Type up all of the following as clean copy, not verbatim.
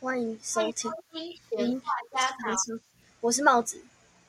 欢迎收听闲话家常。 我是帽子。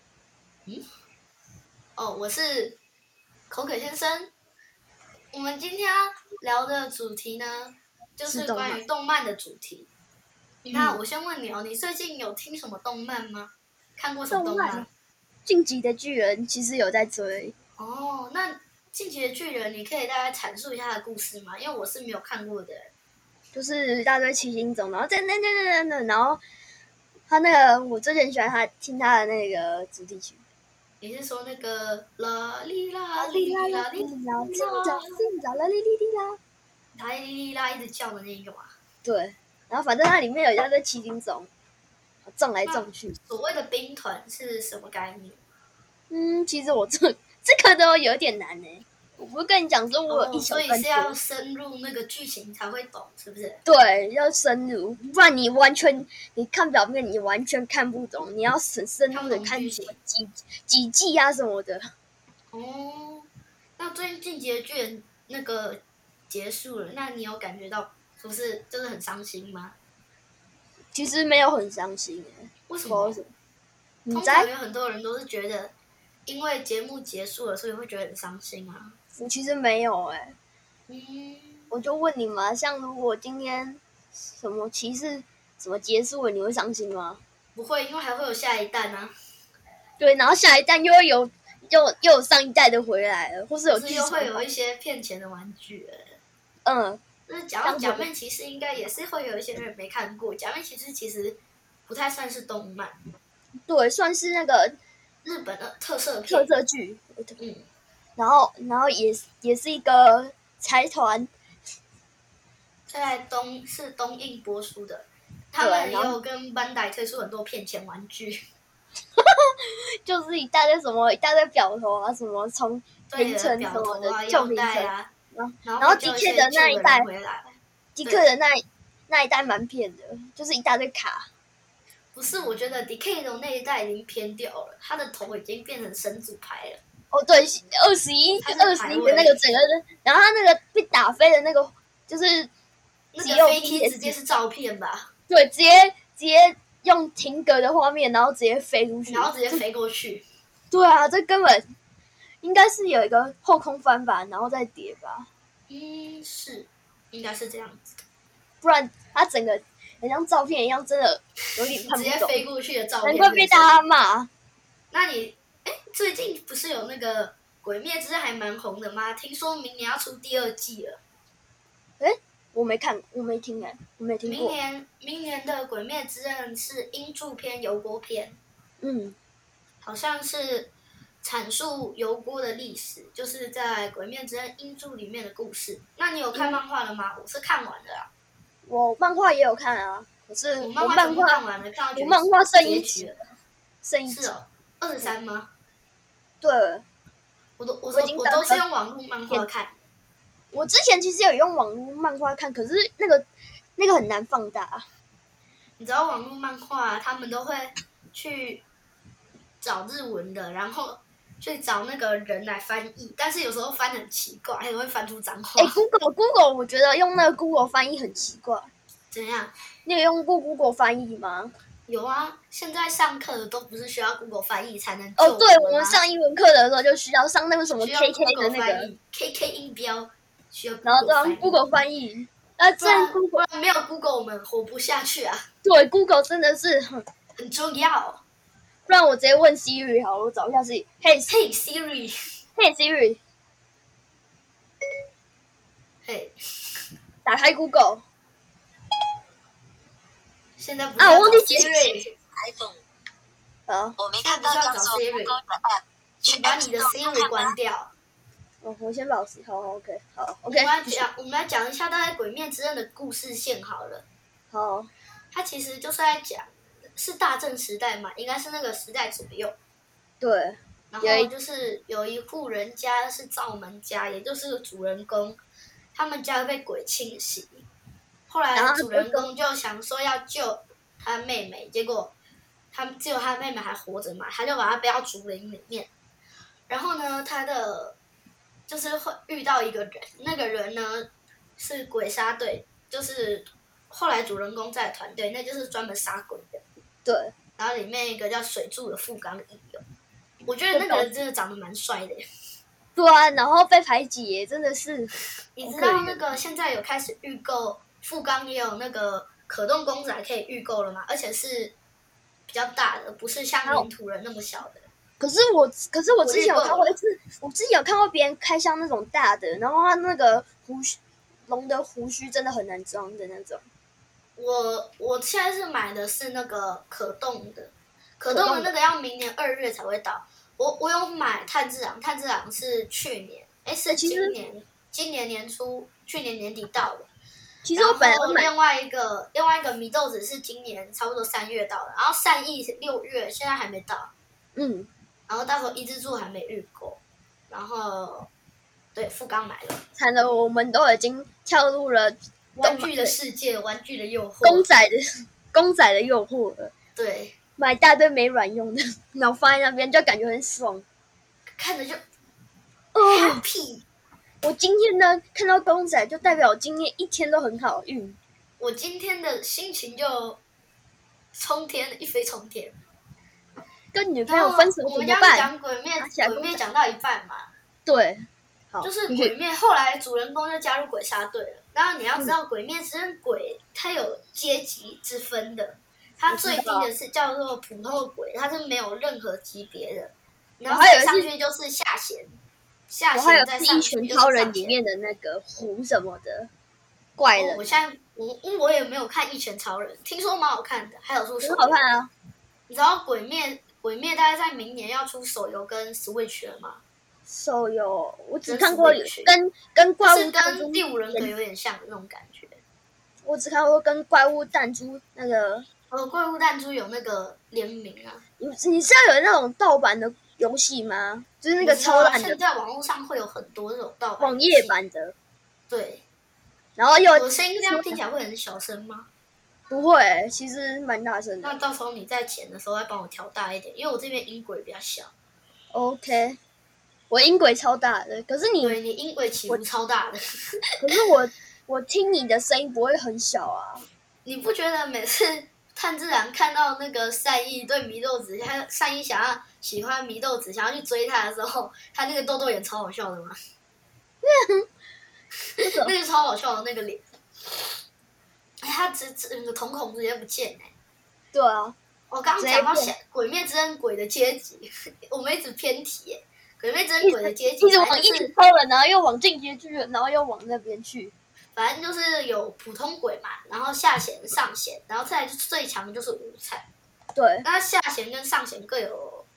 我是口渴先生。我们今天要聊的主题呢，就是关于动漫的主题。那我先问你哦，你最近有听什么动漫吗？看过什么动漫？ 晋级的巨人其实有在追。 哦，那晋级的巨人，你可以大概阐述一下他的故事吗？因为我是没有看过的。 就是一大堆七星种，然后然后他那个我最近很喜欢听他的那个主题曲。 你是说那个啦哩啦哩啦啦哩啦，啦哩哩哩啦， 啦哩哩啦一直叫的那个嘛？ 对，然后反正它里面有一大堆七星种，撞来撞去。 所谓的兵团是什么概念？ 其实我这个都有点难呢。我不是跟你讲说我有一小段， 所以是要深入那个剧情才会懂，是不是？ 对，要深入，不然你看表面，你完全看不懂。你要深入的看什么几季啊什么的。 哦，那最近《进击的巨人》那个结束了，那你有感觉到不是就是很伤心吗？ 其实没有很伤心耶。 为什么？通常有很多人都是觉得，因为节目结束了，所以会觉得很伤心啊。 我其实没有哎。我就问你嘛，像如果今天什么骑士什么结束了，你会伤心吗？ 不会，因为还会有下一代啊。 对，然后下一代又会有又有上一代的回来了，或是有又会有一些骗钱的玩具了。那讲到假面骑士，应该也是会有一些人没看过。假面骑士其实不太算是动漫， 对，算是那个日本的特色剧。然后也是一个财团， 在东映播出的，他们也有跟Bandai推出很多骗钱玩具， 就是一大堆表头啊，什么从凌晨什么的救凌晨啊，然后迪克的那一代，迪克的那一代蛮骗的，就是一大堆卡。 不是，我觉得 DK 的那一代已经偏掉了，他的头已经变成神主牌了。 哦，对，21的那个整个人，然后他那个被打飞的那个，就是那个飞机直接是照片吧？ 对，直接用停格的画面，然后直接飞出去， 然后直接飞过去。 对啊，这根本应该是有一个后空翻吧，然后再叠吧。 是，应该是这样子。 不然他整个很像照片一样，真的有点看不懂。 直接飞过去的照片， 难怪被大家骂。 那你最近不是有那个《鬼灭之刃》还蛮红的吗？听说明年要出第2季了。 我没看，我没听我没听过。 明年的《鬼灭之刃》是英柱篇、油锅篇。好像是阐述油锅的历史，就是在《鬼灭之刃》英柱里面的故事。那你有看漫画了吗？我是看完了啊。 我漫画也有看啊，可是我漫画看完了，看到我漫画剩一集了。是哦，23吗？ 对， 我都是用网络漫画看。 我之前其实有用网络漫画看，可是那个很难放大。 你知道网络漫画他们都会去找日文的，然后去找那个人来翻译，但是有时候翻很奇怪，还会翻出脏话。 Google 我觉得用那个 Google 翻译很奇怪。 怎样？ 你有用过 Google 翻译吗？ 有啊，现在上课的都不是需要 Google 翻译才能对，我们上英文课的时候就需要上那个什么 KK 的那个 KK 音标，需要然后用 Google 翻译。 不然没有 Google 我们活不下去啊。 对 Google 真的是很重要。 不然我直接问 Siri 好了，我找一下 Siri。Hey Siri。Hey Siri。 嘿。 打开 Google。 现在不是要找 Siri。 我没看到找 Siri。请把你的 Siri 关掉。 我先保持。好 ，OK， 好 ，OK。我们来讲一下大概《鬼灭之刃》的故事线好了。 好。 它其实就是在讲，是大正时代嘛，应该是那个时代左右。 对。 然后就是有一户人家是灶门家，也就是主人公，他们家被鬼侵袭。后来主人公就想说要救他妹妹，结果只有他妹妹还活着嘛，他就把他背到竹林里面。然后呢，就是会遇到一个人，那个人呢是鬼杀队，就是后来主人公在的团队，那就是专门杀鬼的。 对。 然后里面一个叫水柱的富冈义勇，我觉得那个人真的长得蛮帅的。 对啊，然后被排挤耶，真的是。 你知道那个现在有开始预购，富冈也有那个可动公仔可以预购了吗？而且是比较大的，不是像领土人那么小的。 可是我之前有看过一次，我之前有看过别人开箱那种大的，然后他那个龙的胡须真的很难装的那种。 我现在是买的是那个可动的那个要明年2月才会到。我有买炭治郎，炭治郎是去年，是今年年初，去年年底到的。 其实我本来买另外一个祢豆子是今年差不多3月到的，然后善意是6月，现在还没到。然后到时候伊之助还没预购，然后对富冈买了。 惨了，我们都已经跳入了玩具的世界，玩具的诱惑， 公仔的诱惑了。 对， 买一大堆没卵用的，然后放在那边就感觉很爽， 看着就happy。 我今天呢看到公仔，就代表我今天一天都很好运。 我今天的心情就冲天，一飞冲天。 跟女朋友分手怎么办？ 我们刚刚讲鬼灭讲到一半嘛。 对。 就是鬼灭后来主人公就加入鬼杀队了。然后你要知道，鬼灭之刃鬼它有阶级之分的，它最低的是叫做普通的鬼，它是没有任何级别的。然后再上去就是下弦，再上去一拳超人里面的那个狐什么的怪人。 我现在我也没有看一拳超人，听说蛮好看的，还有出手游。 很好看啊！ 你知道鬼灭大概在明年要出手游跟 Switch 了吗？ 手游我只看过跟怪物弹珠， 跟第五人格有点像的那种感觉。 我只看过跟怪物弹珠那个。 怪物弹珠有那个联名啊。 你知道有那种盗版的游戏吗？就是那个超烂的。 现在网络上会有很多这种盗版网页版的。 对。 然后我声音这样听起来会很小声吗？ 不会，其实蛮大声的。 那到时候你在剪的时候再帮我调大一点，因为我这边音轨比较小。 OK。我音轨超大的，可是对你音轨起伏超大的。 可是我听你的声音不会很小啊。 你不觉得每次炭治郎看到那个善意对祢豆子，他善意喜欢祢豆子，想要去追他的时候，他那个豆豆眼超好笑的吗？那个超好笑的那个脸，他整个瞳孔直接不见哎。 对啊。 我刚刚讲到鬼灭之刃鬼的阶级，我们一直偏题耶。鬼灭之刃鬼的阶级， 一直往一拳超人，然后又往进阶去，然后又往那边去。 反正就是有普通鬼嘛，然后下弦、上弦，然后再来就最强的就是无惨。 对。 那下弦跟上弦各有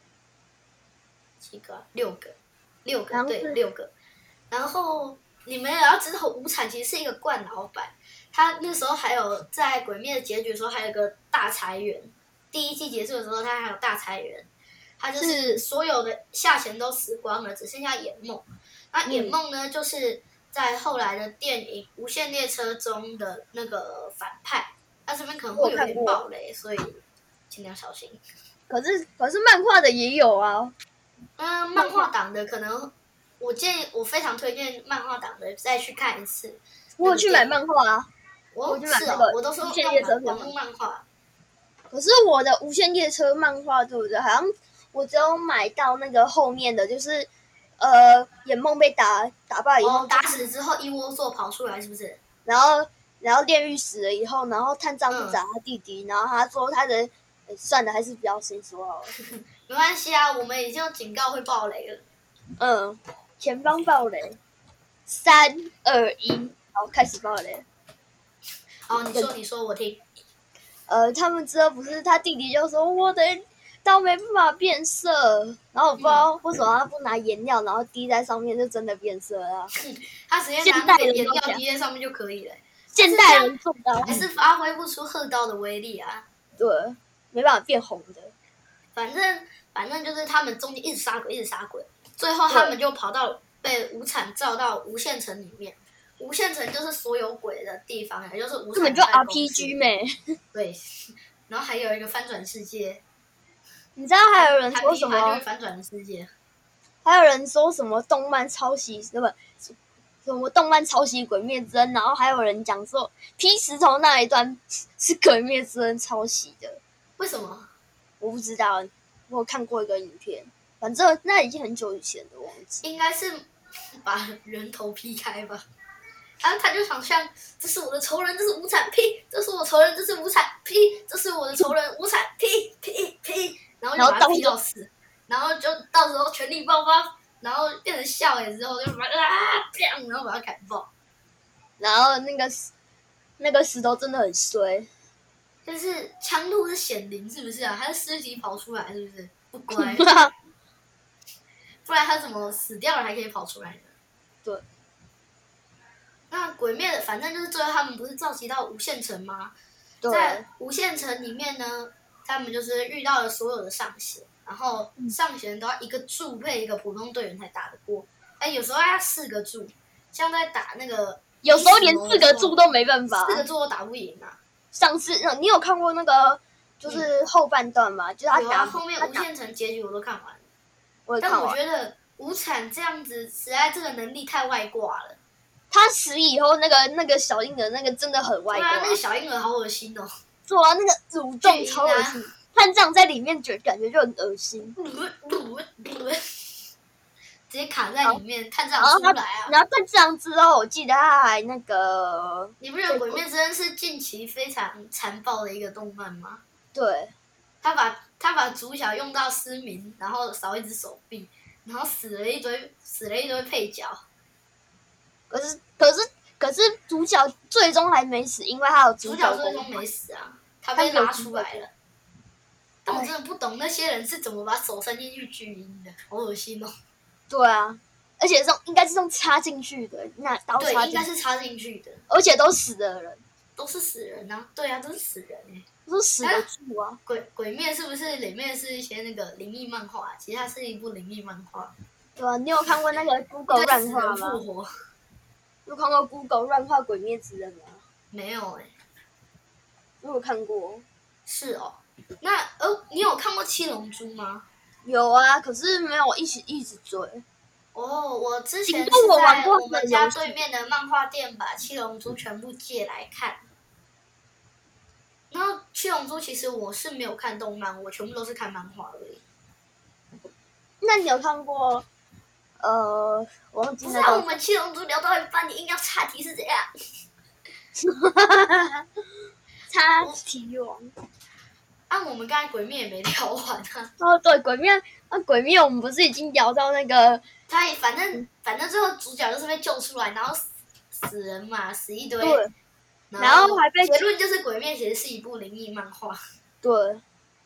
几个？6个，对，6个。然后你们也要知道，无惨其实是一个惯老板，他那时候还有在鬼灭的结局的时候还有一个大裁员，第1季结束的时候他还有大裁员。他就是所有的下弦都死光了，只剩下眼梦。那眼梦呢，就是在后来的电影《无限列车》中的那个反派。他这边可能会有点暴雷，所以尽量小心。 可是漫画的也有啊。 漫画党的可能，我非常推荐漫画党的再去看一次。 我有去买漫画啊。 我去买那个，我都是用网络漫画。 可是我的无限列车漫画对不对？好像我只有买到那个后面的，就是眼梦被打败以后， 打死之后一窝座跑出来，是不是？ 然后炼狱死了以后，然后炭治郎去找他弟弟，然后他说他的算了，还是不要先说好了。 没关系啊，我们已经有警告会爆雷了。 前方爆雷，3、2、1，好，开始爆雷。 好，你说，我听。 他们之后不是他弟弟就说我的刀没办法变色，然后我不知道为什么他不拿颜料，然后滴在上面就真的变色了。 他直接拿那个颜料滴在上面就可以了。 现代人做到还是发挥不出鹤刀的威力啊。 对，没办法变红的。 反正就是他们中间一直杀鬼，最后他们就跑到被无惨召到无限城里面。无限城就是所有鬼的地方，也就是无惨。 根本就 RPG 妹。 对，然后还有一个翻转世界。 你知道还有人说什么？ 翻转的世界。 还有人说什么动漫抄袭什什么动漫抄袭《鬼灭之刃》，然后还有人讲说劈石头那一段是《鬼灭之刃》抄袭的。 为什么？ 我不知道，我有看过一个影片，反正那已经很久以前了，忘记。 应该是把人头劈开吧。然后他就想象，这是我的仇人，这是无惨劈，这是我仇人，这是无惨劈，这是我的仇人，无惨劈劈劈，然后就把他劈到死，然后就到时候全力爆发，然后变成笑脸之后就把砰，然后把他砍爆。 然后那个石头真的很衰， 就是强度是显灵，是不是啊？他是尸体跑出来，是不是？不乖，不然他怎么死掉了还可以跑出来呢？ 对。 那鬼灭的，反正就是最后他们不是召集到无限城吗？ 对。 在无限城里面呢，他们就是遇到了所有的上弦，然后上弦都要一个柱配一个普通队员才打得过。哎，有时候要4个柱，像在打那个， 有时候连4个柱都没办法，4 个柱都打不赢啊。 上次你有看过那个就是后半段吗？就是他打后面无限城结局我都看完了， 我也看完。 但我觉得无惨这样子，实在这个能力太外挂了。 他死以后，那个小婴儿那个真的很外挂。 那个小婴儿好恶心哦。 对啊，那个蠕动超恶心，探长在里面感觉就很恶心。 直接卡在里面，探长出来啊！ 然后探长之后，我记得他还那个。 你不觉得《鬼灭之刃》是近期非常残暴的一个动漫吗？ 对。 他把主角用到失明，然后少一只手臂，然后死了一堆配角。可是主角最终还没死，因为他有主角最终没死啊，他被拉出来了。但我真的不懂那些人是怎么把手伸进去巨婴的，好恶心哦。 对啊，而且应该是用插进去的，那刀插进去。 对，应该是插进去的。 而且都死的人。 都是死人啊！对啊，都是死人哎。 都是死的柱啊！ 鬼灭是不是里面是一些那个灵异漫画？其实它是一部灵异漫画。 对啊，你有看过那个 Google 乱画吗？有看过 Google 乱画《鬼灭之刃》吗？ 没有哎。 我有看过。 是哦。那你有看过《七龙珠》吗？ 有啊，可是没有一直追。 哦，我之前是在我们家对面的漫画店把《七龙珠》全部借来看。然后《七龙珠》其实我是没有看动漫，我全部都是看漫画而已。 那你有看过？我忘记了。 我们《七龙珠》聊到一半，你硬要岔题是怎样？ 岔题王。 我们刚才鬼灭也没聊完啊。 哦，对，鬼灭我们不是已经聊到那个？ 他反正最后主角就是被救出来，然后死人嘛，死一堆。 对。然后还被结论就是鬼灭其实是一部灵异漫画。 对。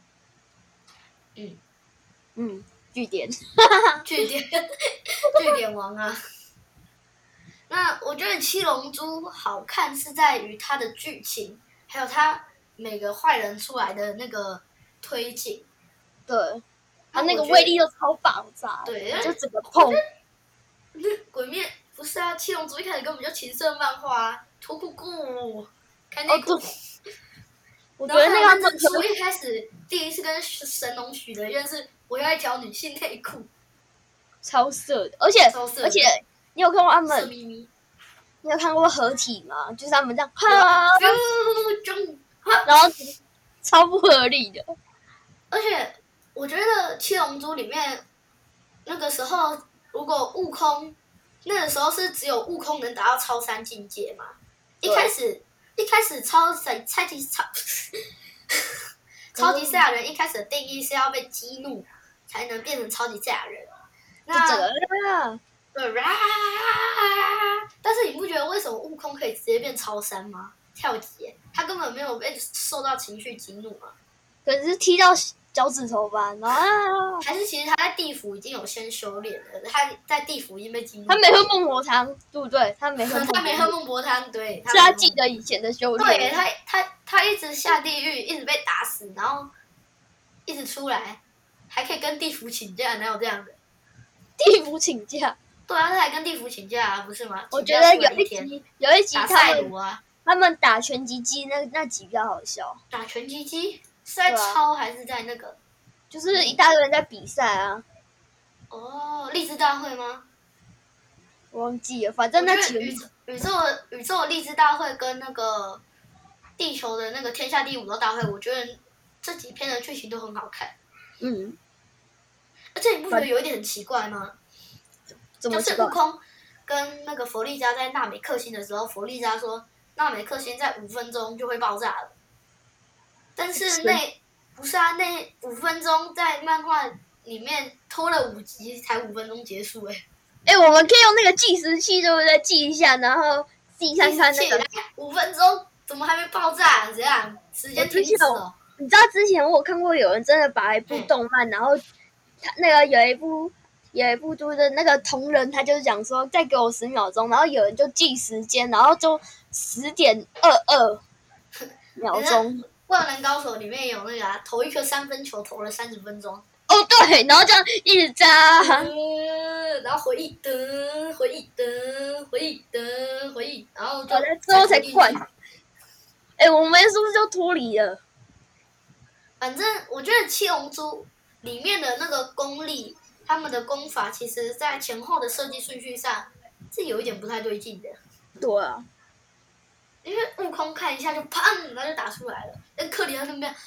据点。 据点王啊！那我觉得《七龙珠》好看是在于它的剧情，还有它每个坏人出来的那个推进。 对。他那个威力又超爆炸。 对， 就整个碰。 鬼灭不是啊，《七龙珠》一开始根本就情色漫画啊，脱裤裤，开内裤。 我觉得那个他们我一开始第一次跟神农许的愿是我要一条女性内裤。 超色的，而且你有看过他们？你有看过合体吗？就是他们这样，然后超不合理的。 而且我觉得《七龙珠》里面那个时候，如果悟空那个时候是只有悟空能达到超3境界嘛？一开始超级赛亚人一开始的定义是要被激怒才能变成超级赛亚人。对，但是你不觉得为什么悟空可以直接变超3吗？跳级，他根本没有被受到情绪激怒嘛。 可是踢到脚趾头吧，然后还是其实他在地府已经有先修炼了，他在地府已经被激怒。 他没喝孟婆汤，对不对？他没喝孟婆汤，对。 是他记得以前的修炼。 对，他一直下地狱，一直被打死，然后一直出来，还可以跟地府请假，哪有这样的？ 地府请假？ 对啊，他还跟地府请假啊，不是吗？ 我觉得有一集打赛鲁啊， 他们打拳击机那集比较好笑。 打拳击机是在抄还是在那个？ 就是一大堆人在比赛啊。 哦，励志大会吗？ 我忘记了，反正那几个宇宙励志大会跟那个地球的那个天下第五斗大会，我觉得这几篇的剧情都很好看。而且你不觉得有一点很奇怪吗？就是悟空跟那个弗利扎在纳美克星的时候，弗利扎说纳美克星在5分钟就会爆炸了，但是那5分钟在漫画里面拖了5集才5分钟结束我们可以用那个计时器，对不对？记一下，然后记看看那个 5分钟怎么还没爆炸？怎样？时间停止了。 你知道之前我有看过有人真的把一部动漫，然后他那个有一部就是那个同人，他就是讲说再给我10秒钟，然后有人就记时间，然后就10.22秒钟。 灌篮高手里面有那个投一颗3分球投了30分钟。 哦，对，然后这样一直扎， 然后回忆的，然后就之后才灌。我们是不是就脱离了？ 反正我觉得七龙珠里面的那个功力，他们的功法，其实在前后的设计顺序上是有一点不太对劲的。 对啊。 因为悟空看一下就砰，然后就打出来了。那克里奥那边，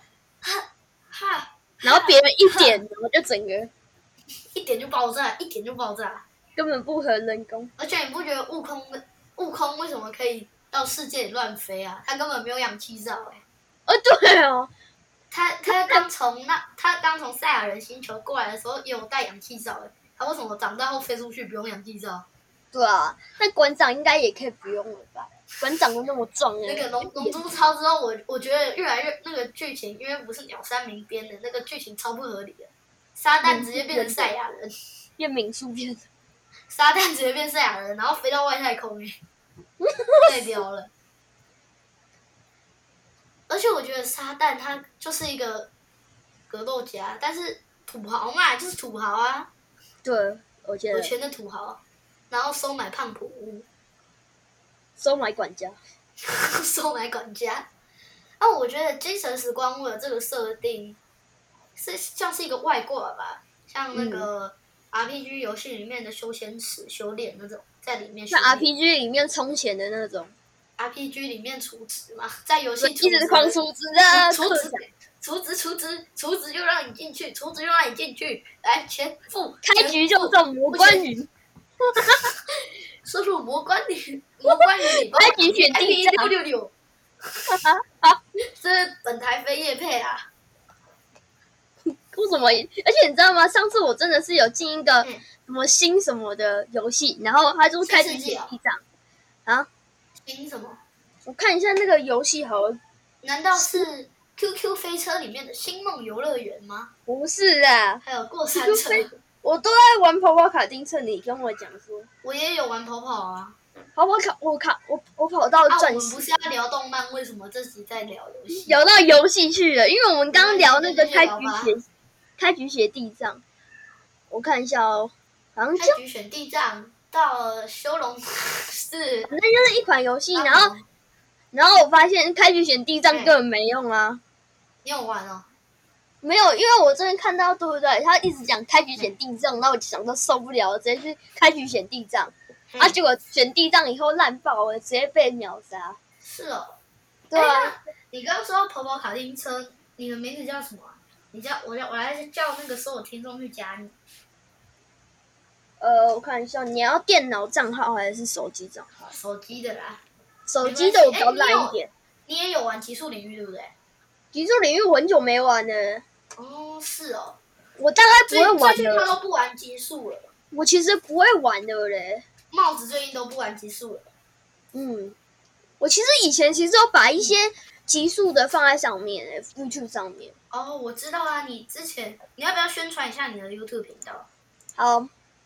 然后别人一点，然后就整个一点就爆炸， 根本不合人工。 而且你不觉得悟空为什么可以到世界里乱飞啊？他根本没有氧气罩对哦。 他刚从赛亚人星球过来的时候也有戴氧气罩他为什么长大后飞出去不用氧气罩？ 对啊，那馆长应该也可以不用了吧？馆长都那么壮那个龙珠超之后，我觉得越来越那个剧情，因为不是鸟山明编的，那个剧情超不合理的。撒旦直接变成赛亚人， 变民宿变成撒旦直接变赛亚人，然后飞到外太空太屌了。而且我觉得撒旦他就是一个格斗家，但是土豪嘛，就是土豪啊。 对，我觉得有钱的土豪，然后收买胖普乌， 收买管家， 收买管家。我觉得精神时光屋的这个设定是像是一个外挂吧，像那个 RPG 游戏里面的修仙池、修炼那种，在里面。 像 RPG 里面充钱的那种。 RPG 里面储值嘛，在游戏一直狂储值的， 储值就让你进去，来钱付， 开局就中魔关羽， 输入魔关羽礼包， 开局选地藏666，这是本台非业配啊。 为什么？而且你知道吗？上次我真的是有进一个什么新什么的游戏，然后他就开局选地藏啊。 新什么？ 我看一下那个游戏好了。 难道是 QQ 飞车里面的星梦游乐园吗？ 不是啊， 还有过山车。 我都在玩跑跑卡丁车，你跟我讲说。 我也有玩跑跑啊。 跑跑卡，我跑到钻石。 我们不是要聊动漫，为什么这集在聊游戏？ 聊到游戏去了，因为我们刚刚聊那个开局选地藏。我看一下哦，好像开局选地藏。到了修龙是， 那就是一款游戏，然后我发现开局选地藏根本没用啊。 你有玩哦？ 没有，因为我这边看到对不对？他一直讲开局选地藏，那我就想到受不了了，直接去开局选地藏。结果选地藏以后烂爆了，直接被秒杀。 是哦。 对啊。 你刚刚说跑跑卡丁车，你的名字叫什么？我来叫那个所有听众去加你。 我看一下，你要电脑账号还是手机账号？ 手机的啦。 手机的我比较烂一点。 你也有玩极速领域对不对？ 极速领域我很久没玩了。 哦，是哦。 我大概不会玩最近他都不玩极速了。 我其实不会玩的嘞。 帽子最近都不玩极速了。 我其实以前有把一些极速的放在上面，YouTube 上面。 哦，我知道啊，你要不要宣传一下你的 YouTube 频道？ 好。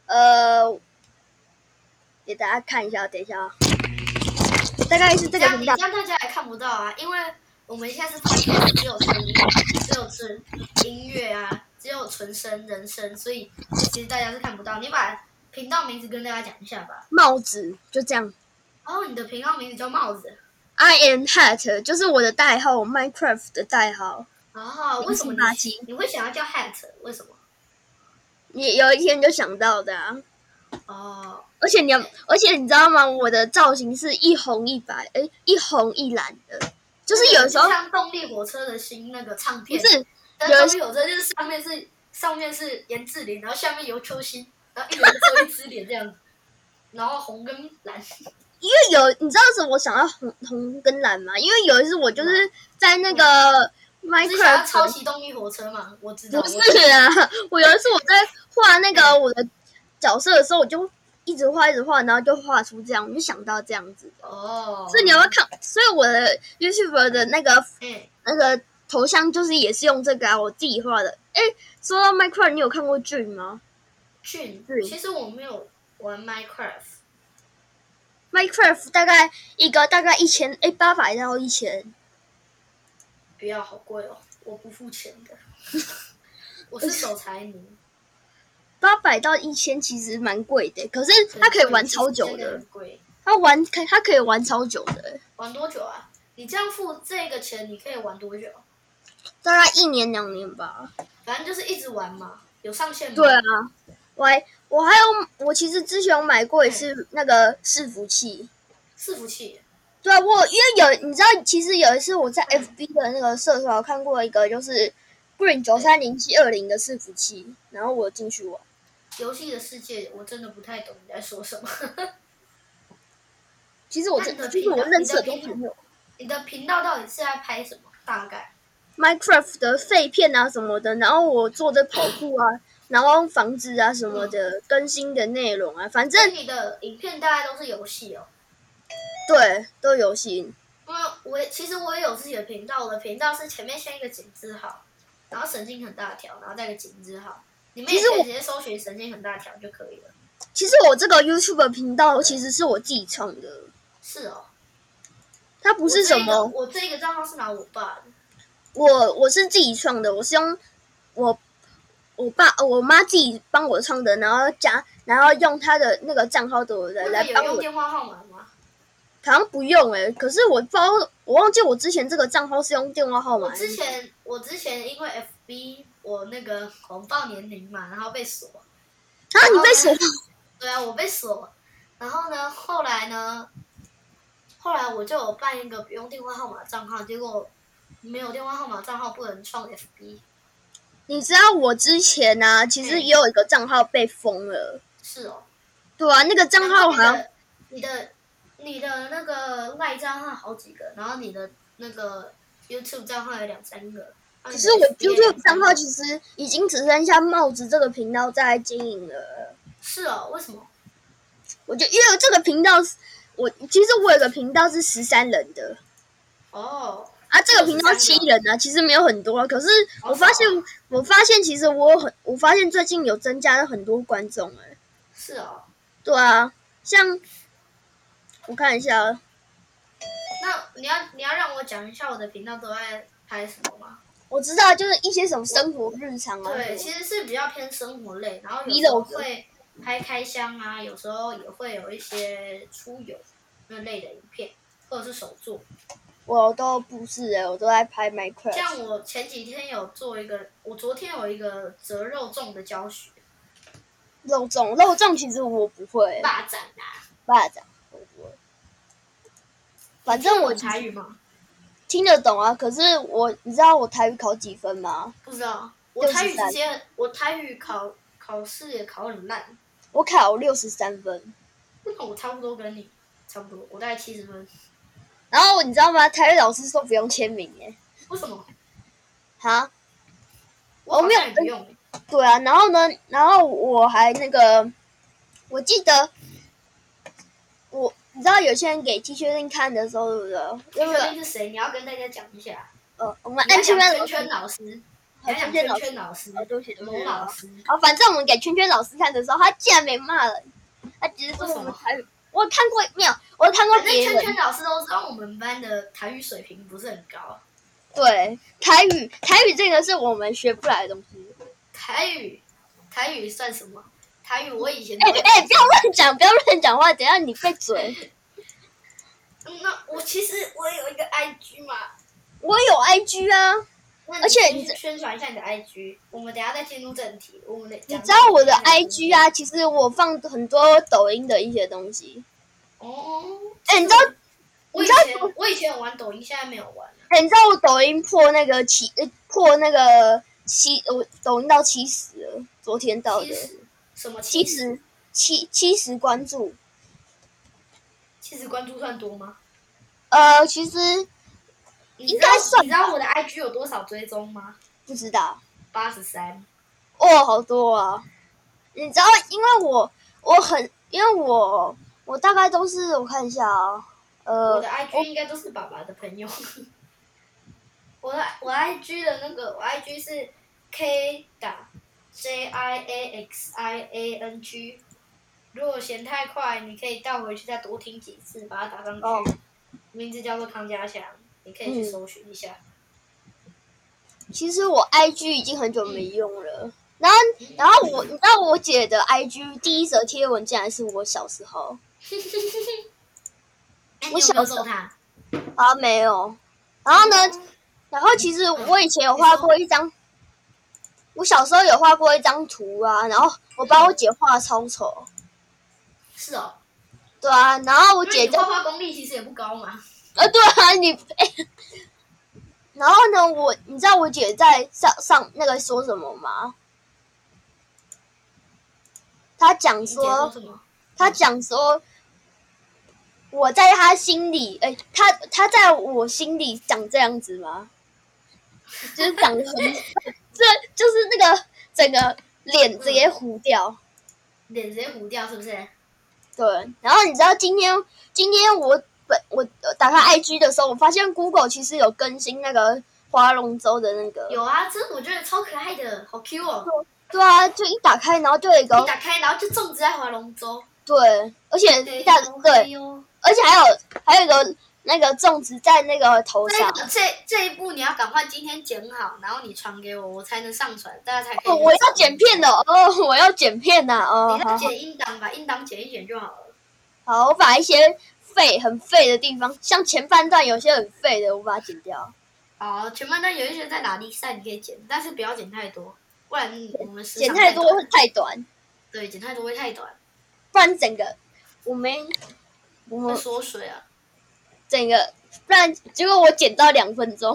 给大家看一下，等一下大概是这个频道。 这样大家也看不到啊，因为我们现在是只有声音，只有纯音乐啊，只有纯声人声，所以其实大家是看不到。你把频道名字跟大家讲一下吧。 帽子就这样。 你的频道名字叫帽子。 I am Hat， 就是我的代号 ，Minecraft 的代号。 为什么你会想要叫 Hat？ 为什么？ 你有一天就想到的啊。 哦， 而且你知道吗？我的造型是一红一白，一红一蓝的，就是有时候像动力火车的新那个唱片， 不是但动力火车就是上面是颜志玲，然后下面游秋兴，然后一人只有一只脸这样子，然后红跟蓝。 因为你知道什么我想要红跟蓝吗？因为有一次我就是在那个 Minecraft 是想要抄袭动力火车嘛？我知道。 不是啊，我有一次我在画那个我的角色的时候，我就一直画，然后就画出这样，我就想到这样子的。 哦。 所以你要不要看？所以我的 YouTube 的那个头像就是也是用这个啊，我自己画的。说到 Minecraft， 你有看过俊吗？ 俊，其实我没有玩 Minecraft 大概1000，800到1000。 不要，好贵哦，我不付钱的，我是守财奴。 800到1000其实蛮贵的，可是它可以玩超久的。 贵。 它可以玩超久的。玩多久啊？你这样付这个钱，你可以玩多久？ 大概1年2年吧。 反正就是一直玩嘛，有上限吗？ 对啊，我其实之前有买过一次那个伺服器。 伺服器。 对啊，因为你知道，其实有一次我在 FB 的那个社团看过一个，就是 Green 930720的伺服器，然后我进去玩。 游戏的世界，我真的不太懂你在说什么。 其实我认识很多朋友。 你的频道到底是在拍什么？大概 Minecraft 的废片啊什么的，然后我做的跑酷啊，然后房子啊什么的，更新的内容啊，反正你的影片大概都是游戏哦。 对，都游戏。 其实我也有自己的频道，我的频道是前面先一个井字号，然后神经很大条，然后再一个井字号。你们也可以直接搜寻神经很大条就可以了。 其实我这个 YouTube 频道其实是我自己创的。 是哦。 它不是什么。 我这个账号是拿我爸的。 我是自己创的，我是用我妈自己帮我创的，然后用她的那个账号，对不对？来帮我。 有用电话号码吗？ 好像不用可是我不知道，我忘记我之前这个账号是用电话号码。 我之前因为 FB 我那个谎报年龄嘛，然后被锁。 啊，你被锁？ 对啊，我被锁。然后呢，后来我就有办一个不用电话号码账号，结果没有电话号码账号不能创 FB。 你知道我之前呢，其实也有一个账号被封了。 是哦。 对啊，那个账号好像你的那个赖账号好几个，然后你的那个 YouTube 账号有2-3个。 可是我 YouTube 账号其实已经只剩下帽子这个频道在经营了。 是哦，为什么？ 因为这个频道其实我有个频道是13人的。 哦。 这个频道7人啊，其实没有很多，可是我发现其实我发现最近有增加了很多观众是哦。 对啊，像我看一下。 那你要让我讲一下我的频道都在拍什么吗？ 我知道，就是一些什么生活日常啊。 对，其实是比较偏生活类，然后有时候会拍开箱啊，有时候也会有一些出游那类的影片，或者是手作。 我都不是我都在拍 Minecraft。 像我前几天有做一个，我昨天有一个折肉粽的教学。 肉粽其实我不会。 霸掌我不会。反正我台语吗？ 听得懂啊，可是你知道我台语考几分吗？ 不知道。我台语考试也考很烂。 我考63分。 那我差不多跟你差不多，我大概70分。 然后你知道吗？台语老师说不用签名为什么？ 哈？ 我没有不用。 对啊，然后我还那个，我记得你知道有些人给 T 恤令看的时候，对不对？ T 恤令是谁？你要跟大家讲一下。 我们安圈圈老师。圈老师。龙老师。 反正我们给圈老师看的时候，他竟然没骂人，他只是说我们台语。我看过没有？我看过别人。 圈老师都知道我们班的台语水平不是很高。 对，台语这个是我们学不来的东西。 台语算什么？台语我以前。 不要乱讲话，等一下你被嘴。 那其实我有一个 IG 嘛。 我有 IG 啊。 而且你宣传一下你的 IG， 我们等一下再进入正题。 你知道我的 IG 啊？其实我放很多抖音的一些东西。 哦， 你知道？ 我以前有玩抖音，现在没有玩。 你知道我抖音破那个我抖音到70了，昨天到的。 什么 70关注。 70关注算多吗？ 其实应该算。 你知道我的 IG 有多少追踪吗？ 不知道。 83。 哦，好多啊！你知道，因为我大概都是我看一下啊， 我的 IG 应该都是爸爸的朋友。我 IG 的我 IG 是 K.JIAXIANG。如果嫌太快，你可以倒回去再多听几次，把它打上去。名字叫做康家祥，你可以去搜寻一下。 其实我 IG 已经很久没用了，然后你知道我姐的 IG 第一则贴文竟然是我小时候。 我小时候揍他？ 啊，没有。然后呢？然后其实我以前有画过一张，我小时候有画过一张图啊，然后我帮我姐画超丑。 是哦。 对啊，然后我姐画画功力其实也不高嘛。 对啊，然后呢，你知道我姐在上那个说什么吗？她讲说我在她心里，她在我心里长这样子吗？就是长得很，就是那个整个脸直接糊掉。 脸直接糊掉是不是？ 对，然后你知道今天我打开 IG 的时候，我发现 Google 其实有更新那个划龙舟的那个。 有啊，这我觉得超可爱的，好 Q 哦。 对啊，就一打开，然后就有一个。 一打开，然后就种植在划龙舟。 对，而且而且还有一个那个种植在那个头上。 这一步你要赶快今天剪好，然后你传给我，我才能上传，大家才可以。 我要剪片的我要剪片呐你要剪音档，把音档剪一剪就好了。 好，我把一些很废的地方，像前半段有些很废的，我把它剪掉。 好，前半段有一些在打力赛，你可以剪，但是不要剪太多，不然我们剪太多会太短。 对，剪太多会太短， 不然整个我们会缩水啊。 整个，不然结果我剪到2分钟。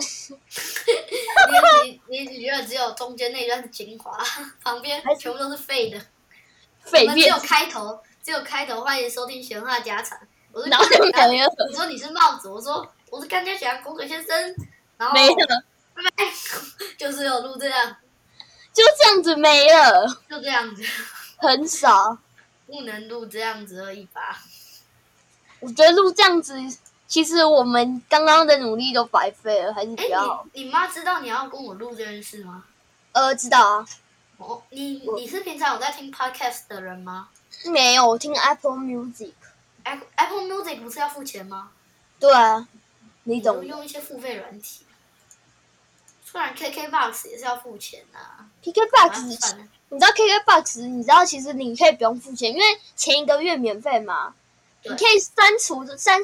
你觉得只有中间那段是精华，旁边全部都是废的。 废片。只有开头，欢迎收听闲话家常。我说你说你是帽子，我说我是干家侠狗腿先生，然后没了， 拜拜，就是有录这样， 就这样子没了， 就这样子， 很少， 不能录这样子而已吧。 我觉得录这样子，其实我们刚刚的努力都白费了，还是比较好。 你妈知道你要跟我录这件事吗？ 知道啊。 哦，你是平常有在听 podcast 的人吗？ 没有，我听 Apple Music。Apple Music 不是要付钱吗？ 对啊，你懂。 用一些付费软体，虽然 KKBOX 也是要付钱啊。 KKBOX， 你知道 KKBOX， 你知道其实你可以不用付钱，因为前1个月免费嘛。你可以删除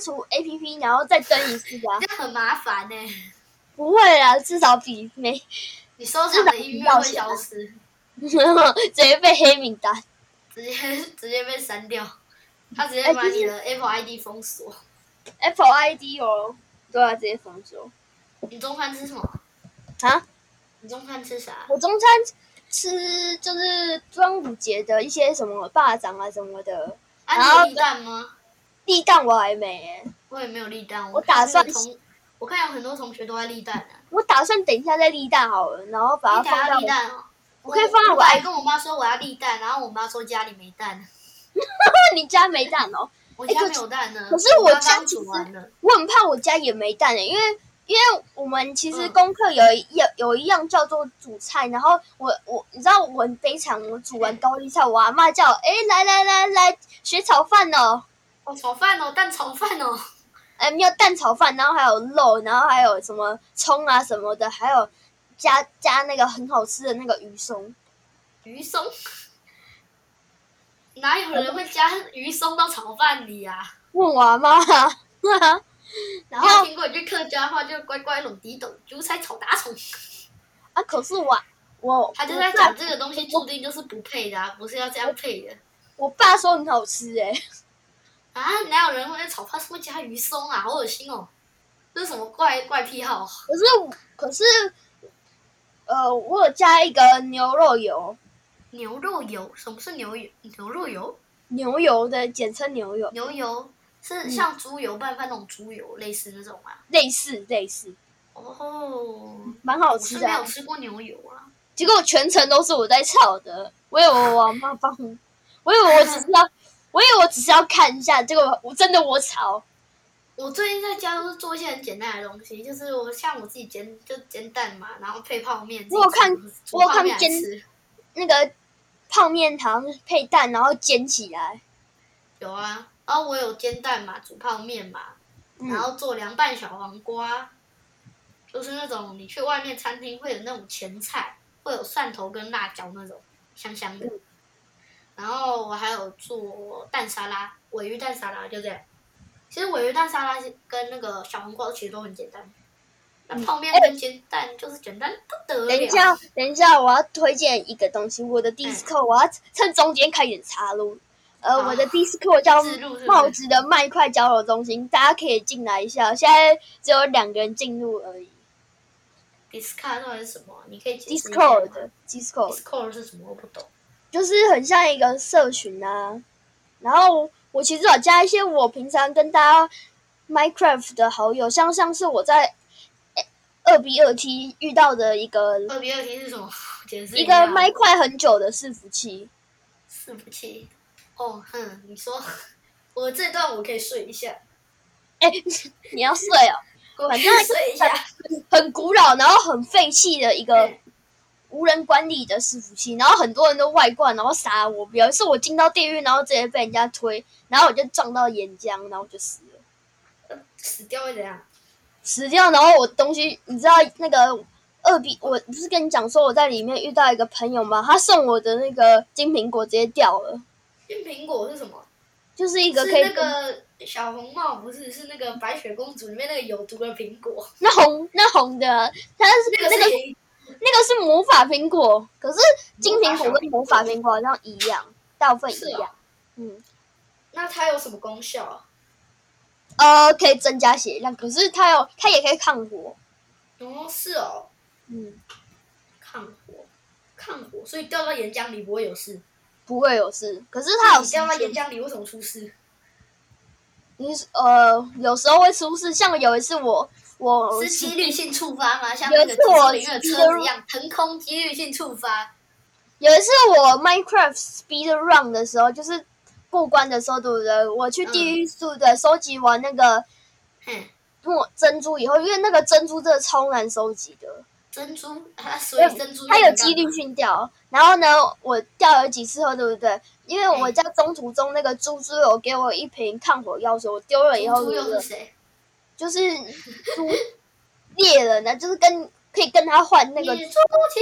APP， 然后再登一次啊。 这样很麻烦呢。 不会啦，至少比你收藏的音乐会消失。 直接被黑名单， 直接被删掉，他直接把你的 Apple ID 封锁。 Apple ID 哦，对啊，直接封锁。 你中餐吃什么？ 啊？ 你中餐吃啥？ 我中餐吃就是端午节的一些什么霸掌啊什么的。 啊，你有立蛋吗？ 立蛋我还没耶。 我也没有立蛋。 我打算我看有很多同学都在立蛋啊。 我打算等一下再立蛋好了，然后把它放到。 立蛋哦。 我可以放到我还跟我妈说我要立蛋，然后我妈说家里没蛋。 你家没蛋哦？ 我家没有蛋呢。 可是我家煮完了。 我很怕我家也没蛋因为我们其实功课有一样叫做煮菜，然后你知道我很悲惨，我煮完高丽菜，我阿嬷叫来学炒饭哦。 炒饭哦，蛋炒饭哦。 没有蛋炒饭，然后还有肉，然后还有什么葱啊什么的，还有加那个很好吃的那个鱼松。 鱼松？哪有人会加鱼松到炒饭里啊？ 问我阿妈。然后听过一句客家话，就乖乖拢地斗，韭菜炒大葱。 啊，可是我他就在讲这个东西注定就是不配的啊，不是要这样配的。 我爸说很好吃啊，哪有人会在炒饭上面加鱼松啊？好恶心哦！这是什么怪癖好？ 可是我有加一个牛肉油。 牛肉油？什么是牛肉油？ 牛油的简称牛油。 牛油是像猪油拌饭那种猪油，类似那种吗？ 类似。 哦， 蛮好吃的。 我是没有吃过牛油啊。 结果全程都是我在炒的，我以为我妈帮我以为我只是要看一下，结果我炒。 我最近在家都是做一些很简单的东西，就是像我自己煎蛋嘛，然后配泡面。 我有看煎吃那个泡面糖配蛋，然后煎起来。 有啊，然后我有煎蛋嘛，煮泡面嘛，然后做凉拌小黄瓜，就是那种你去外面餐厅会有那种前菜，会有蒜头跟辣椒那种香香的。然后我还有做蛋沙拉，鲔鱼蛋沙拉，就这样。其实鲔鱼蛋沙拉跟那个小黄瓜其实都很简单，那泡面跟煎蛋就是简单不得了。 等一下，我要推荐一个东西，我的 Discord，我要趁中间开点插入。我的 Discord 叫帽子的麦块交流中心，大家可以进来一下。现在只有2个人进入而已。 Discord 到底是什么？你可以解释一下。Discord 是什么？我不懂。 就是很像一个社群啊，然后我其实有加一些我平常跟大家 Minecraft 的好友，像是我在2v2T 遇到的一个。 2v2T 是什么？解释一个麦块很久的伺服器。 伺服器。哦，你说，我这段我可以睡一下。 你要睡哦？ 反正睡一下。 很古老，然后很废弃的一个无人管理的伺服器，然后很多人都外挂，然后杀我。有一次我进到地狱，然后直接被人家推，然后我就撞到岩浆，然后我就死了。 死掉会怎样？ 死掉，然后我东西，你知道那个我不是跟你讲说我在里面遇到一个朋友吗？他送我的那个金苹果直接掉了。 金苹果是什么？ 就是一个可以是那个小红帽，不是？是那个白雪公主里面那个有毒的苹果。 那红的，它是那个是魔法苹果，可是金苹果跟魔法苹果好像一样，大部分一样。 那它有什么功效？ 可以增加血量，可是它也可以抗火。 哦，是哦。抗火，所以掉到岩浆里不会有事。 不会有事，可是它有掉到岩浆里为什么出事？ 有时候会出事，像有一次我是几率性触发吗？像那个001的车子一样，腾空几率性触发。 有一次我 Minecraft Speed Run 的时候，就是过关的时候，对不对？我去地狱树的收集完那个珍珠以后，因为那个珍珠真的超难收集的。 珍珠，所以珍珠它有几率性掉。然后呢，我掉了几次后，对不对？因为我在中途中那个猪有给我一瓶抗火药水，我丢了以后， 猪又是谁？ 就是猪猎人呢，就是可以跟他换那个。 野猪骑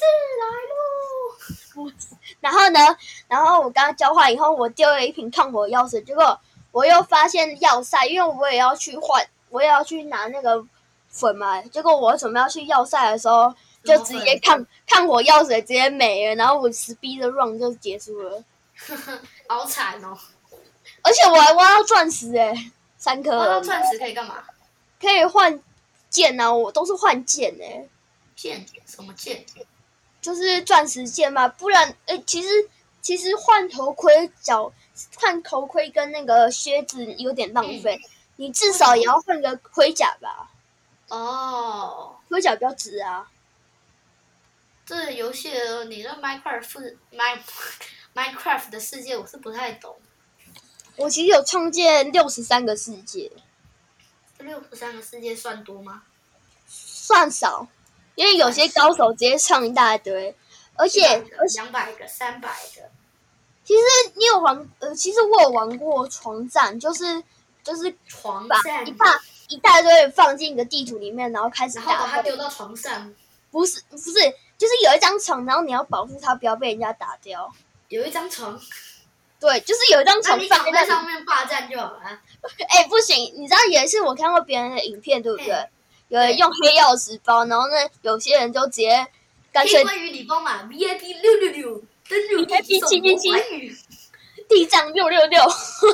士来喽！ 然后我跟他交换以后，我丢了一瓶抗火药水，结果我又发现要塞，因为我也要去换，我也要去拿那个粉嘛。结果我准备要去要塞的时候，就直接抗火药水直接没了，然后我Speed Run 就结束了。 好惨哦！ 而且我还挖到钻石3颗。 挖到钻石可以干嘛？ 可以换剑啊，我都是换剑剑？什么剑？ 就是钻石剑嘛，不然其实换头盔跟那个靴子有点浪费，你至少也要换个盔甲吧。盔甲比较值啊。 这游戏你的 Minecraft 的世界我是不太懂。 我其实有创建63个世界。 63个世界算多吗？ 算少，因为有些高手直接创一大堆，而且 200个、300个。 其实你有玩其实我有玩过床战，就是床把战一大堆放进一个地图里面，然后开始打。 然后把它丢到床上。 不是，就是有一张床，然后你要保护它不要被人家打掉。 有一张床。 对，就是有一张床放在上面霸占就好了。 不行，你知道有一次我看过别人的影片，对不对？有人用黑曜石包，然后呢，有些人就直接干脆关于礼包码 VIP666登入一起送魔关羽， 地藏666，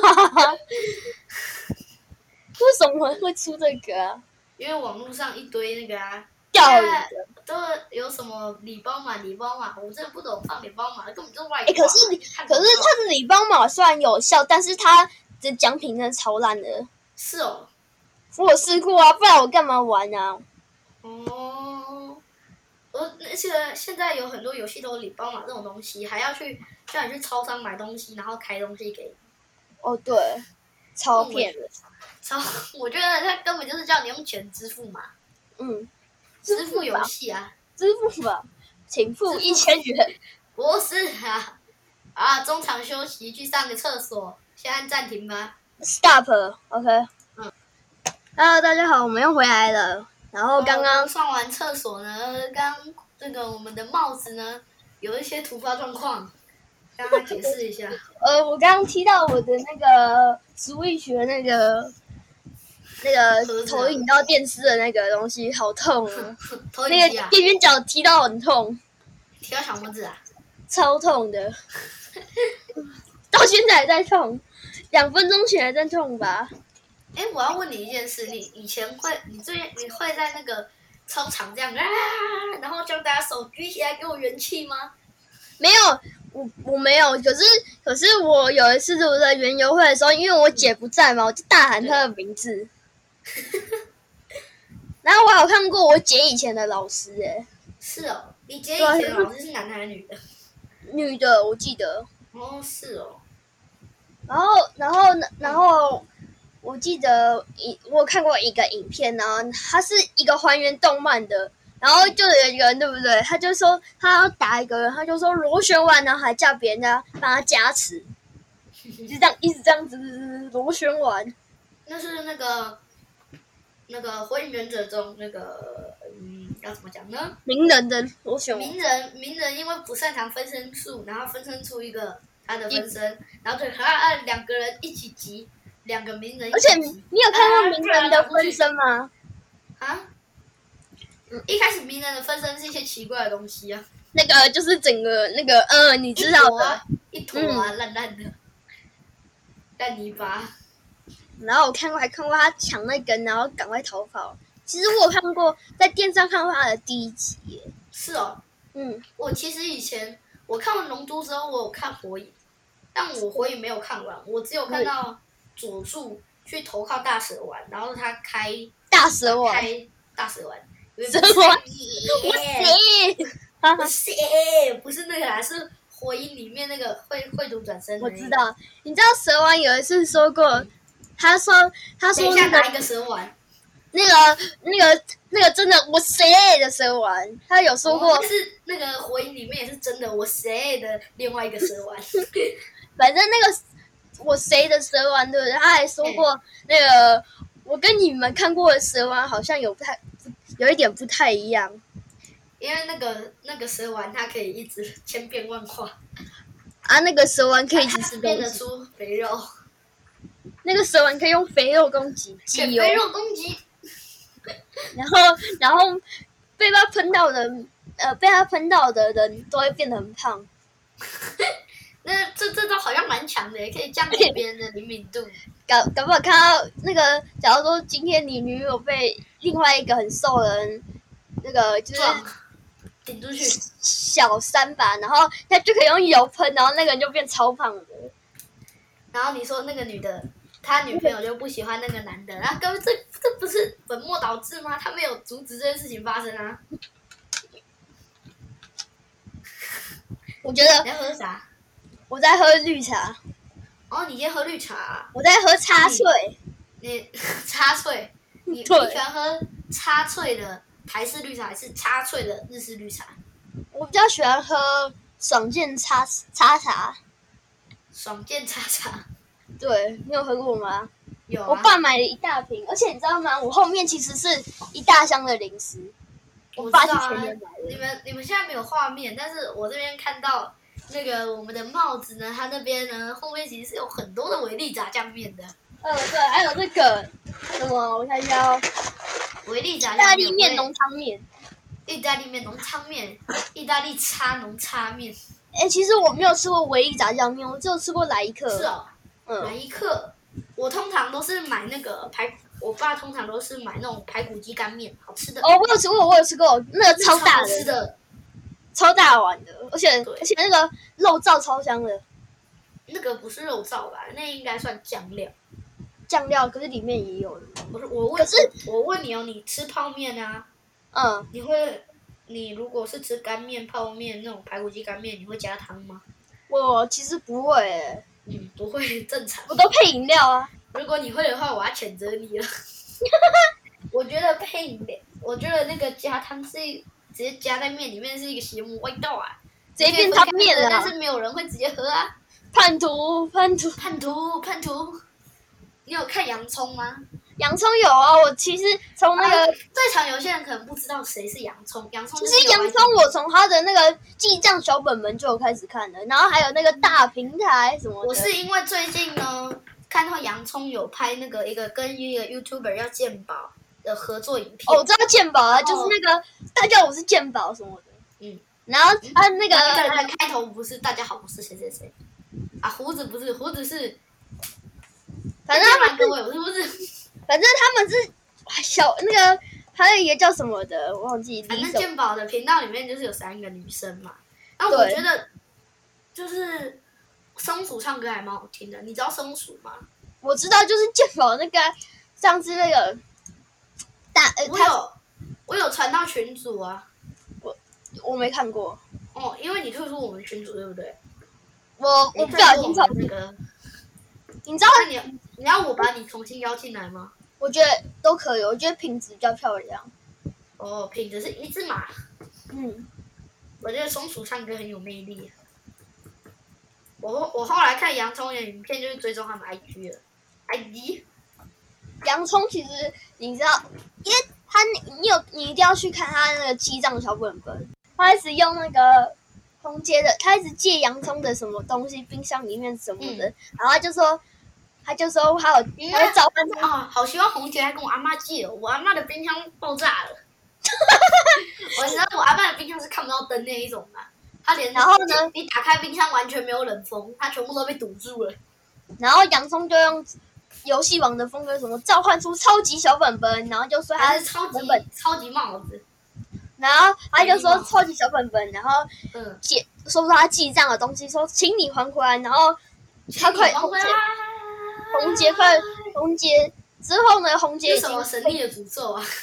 为什么会出这个啊？ 因为网络上一堆那个钓鱼的。 都有什么礼包码，我真的不懂放礼包码，根本就是外挂。 可是它的礼包码虽然有效，但是它的奖品真的超烂的。 是哦。 我有试过啊，不然我干嘛玩啊？ 哦。而且现在有很多游戏都有礼包码这种东西，还要叫你去超商买东西，然后开东西给你。 哦，对，超骗人。 我觉得他根本就是叫你用钱支付嘛。支付游戏啊。 支付吧，请付1000元。 不是中场休息去上个厕所，先按暂停吧。 Stop，OK。Hello， 大家好，我们又回来了。然后刚刚上完厕所呢，这个我们的帽子呢有一些突发状况，跟他解释一下。 我刚刚踢到我的那个 Switch 的那个投影到电视的那个东西，好痛啊！那个电源脚踢到很痛。 踢到小拇指啊？ 超痛的，到现在还在痛，2分钟前还在痛吧？ 我要问你一件事，你以前你会在那个操场这样然后叫大家手举起来给我元气吗？ 没有，我没有。可是我有一次我在园游会的时候，因为我姐不在嘛，我就大喊她的名字。然后我有看过我姐以前的老师是哦，你姐以前的老师是男的还是女的？ 女的，我记得。 哦，是哦。 然后我记得我有看过一个影片呢，它是一个还原动漫的，然后就有一个人对不对？他就说他要打一个人，他就说螺旋丸，然后还叫别人家帮他加持，就这样一直这样子螺旋丸。 那是那个火影忍者中那个要怎么讲呢？ 鸣人的螺旋丸。 鸣人因为不擅长分身术，然后分身出一个他的分身，然后对2个人一起集，2个鸣人一起集。 而且你有看过鸣人的分身吗？ 一开始鸣人的分身是一些奇怪的东西啊。 那个就是整个那个你知道的一坨烂烂的烂泥巴。 然后还看过他抢那根，然后赶快逃跑。其实我有看过，在电视上看过他的第1集耶。 是哦。我其实以前我看完《龙珠》之后，我有看《火影》，但我《火影》没有看完，我只有看到佐助去投靠大蛇丸，然后他开大蛇丸。 蛇丸。不是那个啦，是《火影》里面那个会读转身的。 我知道，你知道蛇丸有一次说过。他说等一下拿一个蛇丸， 那个真的我谁的蛇丸，他有说过。 是那个火影里面也是真的我谁的另外一个蛇丸。 反正那个我谁的蛇丸对不对？他还说过那个我跟你们看过的蛇丸好像有一点不太一样， 因为那个蛇丸它可以一直千变万化那个蛇丸可以一直变得出肥肉。 那个蛇丸可以用肥肉攻击， 肥肉攻击。 然后被他喷到的人都会变得很胖。 那这招好像蛮强的，也可以降低别人的灵敏度。 搞不好看到那个，假如说今天你女友被另外一个很瘦的人，那个就是顶出去小3吧，然后他就可以用油喷，然后那个人就变超胖的。 然后你说那个女的。他女朋友就不喜欢那个男的，然后根本这不是本末倒置吗？他没有阻止这件事情发生啊！ 我觉得你在喝啥？ 我在喝绿茶。 哦，你今天喝绿茶？ 我在喝茶萃。 你茶萃？你喜欢喝茶萃的台式绿茶，还是茶萃的日式绿茶？ 我比较喜欢喝爽健茶。 爽健茶。 对，你有喝过吗？ 有啊。 我爸买了一大瓶，而且你知道吗？我后面其实是一大箱的零食。 我爸是前年买的。你们现在没有画面，但是我这边看到那个我们的帽子呢，它那边呢后面其实是有很多的维力炸酱面的。 对，还有这个什么？我看一下哦。 维力炸酱面。 意大利面、浓汤面。 意大利面浓汤面，意大利叉浓叉面。 其实我没有吃过维力炸酱面，我只有吃过来一克。 是哦，来一克。我通常都是买那个我爸通常都是买那种排骨鸡干面，好吃的。 哦，我有吃过，那个超大的， 超大碗的，而且那个肉燥超香的。 那个不是肉燥吧？那应该算酱料。 酱料，可是里面也有。 我问你哦，你吃泡面啊？你如果是吃干面、泡面那种排骨鸡干面，你会加汤吗？ 我其实不会欸。 不会，正常。 我都配饮料啊。 如果你会的话，我要谴责你了。我觉得配饮料，我觉得那个加汤是直接加在面里面是一个邪魔歪道啊， 直接变汤面了。 但是没有人会直接喝啊。 叛徒！ 你有看洋葱吗？ 洋葱有啊，我其实从那个在场有些人可能不知道谁是洋葱。 其实洋葱我从他的那个记账小本本就有开始看了，然后还有那个大平台什么的。 我是因为最近呢看到洋葱有拍那个跟一个 YouTuber 要鉴宝的合作影片。 我知道鉴宝啊，就是那个大家我是鉴宝什么的。然后他那个开头不是大家好，我是谁谁谁啊？胡子不是，胡子是， 反正他们是小那个还有一个叫什么的，我忘记。 反正鉴宝的频道里面就是有3个女生嘛。然后我觉得就是松鼠唱歌还蛮好听的，你知道松鼠吗？ 我知道，就是鉴宝那个上次那个我有传到群组啊。 我没看过。 哦，因为你退出我们群组对不对？ 我不小心跳那个。 你知道你要我把你重新邀进来吗？ 我觉得都可以，我觉得品质比较漂亮。 哦，品质是一只马。我觉得松鼠唱歌很有魅力。我后来看洋葱的影片，就是追踪他们 IG 了。IG。 洋葱其实你知道，因为你一定要去看他那个记账小本本，他一直用那个红姐的，他一直借洋葱的什么东西，冰箱里面什么的，然后他就说他会召唤他。 好希望红姐还跟我阿嬷借哦，我阿嬷的冰箱爆炸了。你知道我阿嬷的冰箱是看不到灯那一种嘛？然后呢，你打开冰箱完全没有冷风，它全部都被堵住了。 然后洋葱就用游戏王的风格什么召唤出超级小本本，然后就说他是超级帽子。 然后他就说超级小本本，然后说他记账的东西，说请你还回来，然后他红姐之后呢，红姐已经什么神秘的诅咒啊？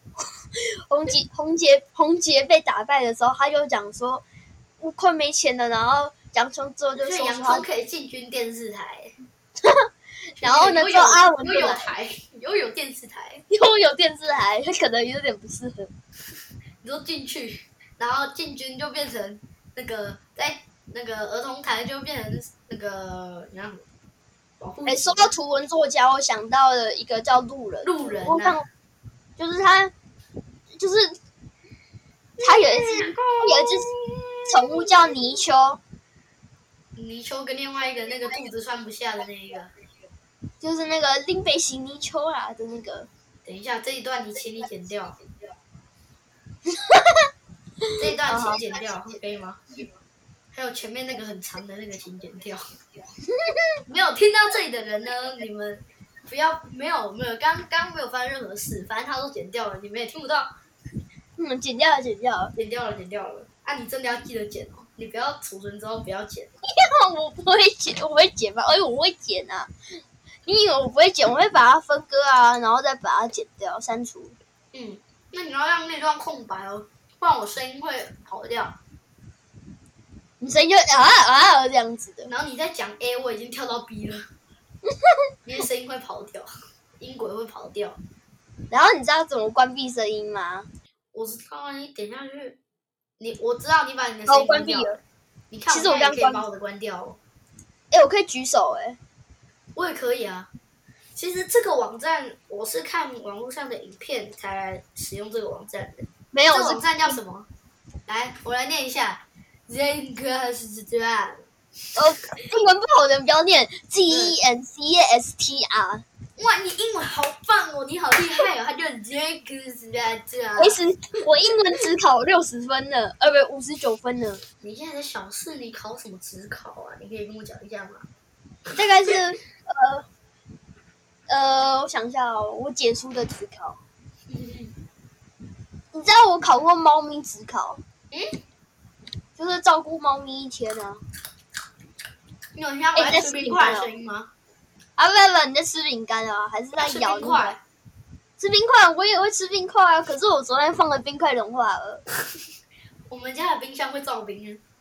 红姐被打败的时候，他就讲说我快没钱了，然后洋葱之后就说洋葱可以进军电视台。 然后呢，做阿文又有电视台， 他可能有点不适合。 你说进去，然后进军就变成那个在那个儿童台就变成那个你看说到图文作家，我想到了一个叫路人。 我看就是他有一只宠物叫泥鳅。 泥鳅跟另外一个那个肚子穿不下的那一个， 就是那个林北型泥鳅啦的那个。 等一下，这一段请你剪掉。这一段请剪掉，可以吗？还有前面那个很长的那个请剪掉。没有听到这里的人呢，你们不要没有，刚没有发生任何事，反正他都剪掉了，你们也听不到。 剪掉了。 你真的要记得剪哦，你不要储存之后不要剪。 我不会剪，我会剪吧？我会剪啊。你以为我不会剪？我会把它分割啊，然后再把它剪掉、删除。 那你要让那段空白哦，不然我声音会跑掉。 你声音就这样子的。 然后你在讲 A， 我已经跳到 B 了，你的声音会跑掉，音轨会跑掉。 然后你知道怎么关闭声音吗？ 我知道啊，你点下去，我知道你把你的声音关闭了。 你看，其实我刚可以把我的关掉哦。 我可以举手我也可以啊。其实这个网站我是看网络上的影片才来使用这个网站的。 没有， 这个网站叫什么？来，我来念一下。Zencastr。 英文不好的人不要念 GENCASTR。 哇，你英文好棒哦，你好厉害哦！他就这样。 其实我英文只考60分呢，不，59分呢。 你现在在小四，你考什么职考啊？你可以跟我讲一下吗？ 大概是我想一下哦，我姐出的职考。你知道我考过猫咪职考？就是照顾猫咪1天啊。 你有像我在吃冰块的声音吗？ 啊，不，你在吃饼干啊，还是在咬冰块？ 吃冰块，我也会吃冰块啊。可是我昨天放的冰块融化了。 我们家的冰箱会造冰啊。